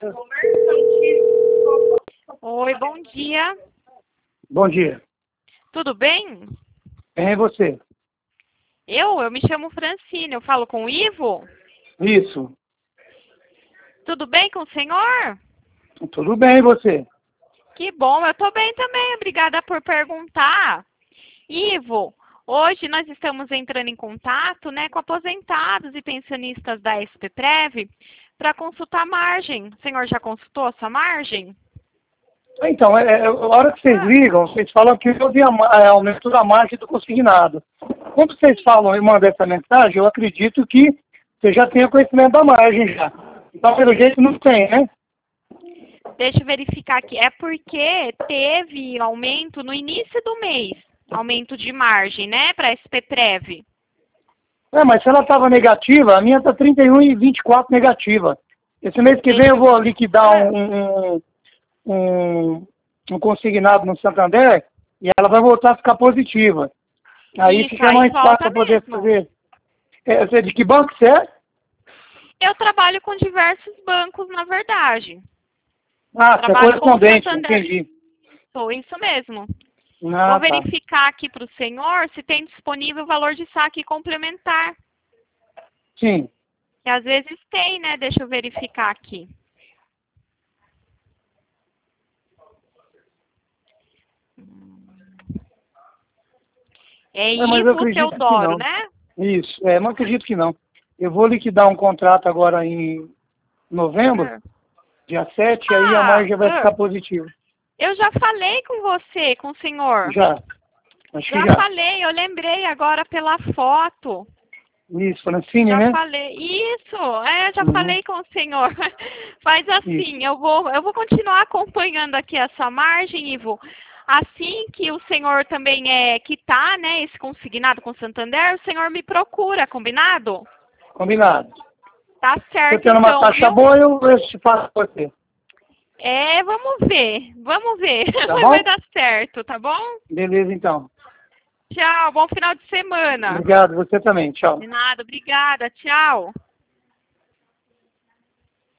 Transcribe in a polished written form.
Oi, bom dia. Bom dia. Tudo bem? Quem é você? Eu me chamo Francine, eu falo com o Ivo. Isso. Tudo bem com o senhor? Tudo bem, e você? Que bom, eu tô bem também, obrigada por perguntar. Ivo, hoje nós estamos entrando em contato, com aposentados e pensionistas da SPPrev para consultar a margem. O senhor já consultou essa margem? Então, a hora que vocês ligam, vocês falam que houve aumento da margem do consignado. Quando vocês falam e mandam essa mensagem, eu acredito que você já tenha conhecimento da margem já. Então, pelo jeito, não tem, né? Deixa eu verificar aqui. É porque teve aumento no início do mês, aumento de margem, para a SPPrev. Mas se ela estava negativa, a minha está 31,24 negativa. Esse mês que vem eu vou liquidar um consignado no Santander e ela vai voltar a ficar positiva. Aí Isso, fica aí mais volta fácil poder mesmo. fazer. Você de que banco você é? Eu trabalho com diversos bancos, na verdade. Ah, você é Trabalho com o correspondente, Santander. entendi. Sou isso mesmo. Ah, Vou tá. verificar aqui para o senhor se tem disponível o valor de saque complementar. Sim. Que às vezes tem, né? Deixa eu verificar aqui. É Mas eu Ivo acredito que Teodoro, não. né? Isso, não acredito que não. Eu vou liquidar um contrato agora em novembro, dia 7, aí a margem vai ficar positiva. Eu já falei com você, com o senhor. Já, acho que Já já. falei, eu lembrei agora pela foto. Isso, Francine, Já né? falei. Isso, já Uhum. falei com o senhor. Faz assim, eu vou continuar acompanhando aqui essa margem, Ivo. Assim que o senhor também quitar, esse consignado com o Santander, o senhor me procura, combinado? Combinado. Tá Se eu certo, tendo uma então, taxa viu? boa, eu te faço pra você. Vamos ver, vamos ver. Tá Mas bom? vai dar certo, tá bom? Beleza, então. Tchau, bom final de semana. Obrigado, você também. Tchau. De nada, obrigada, tchau.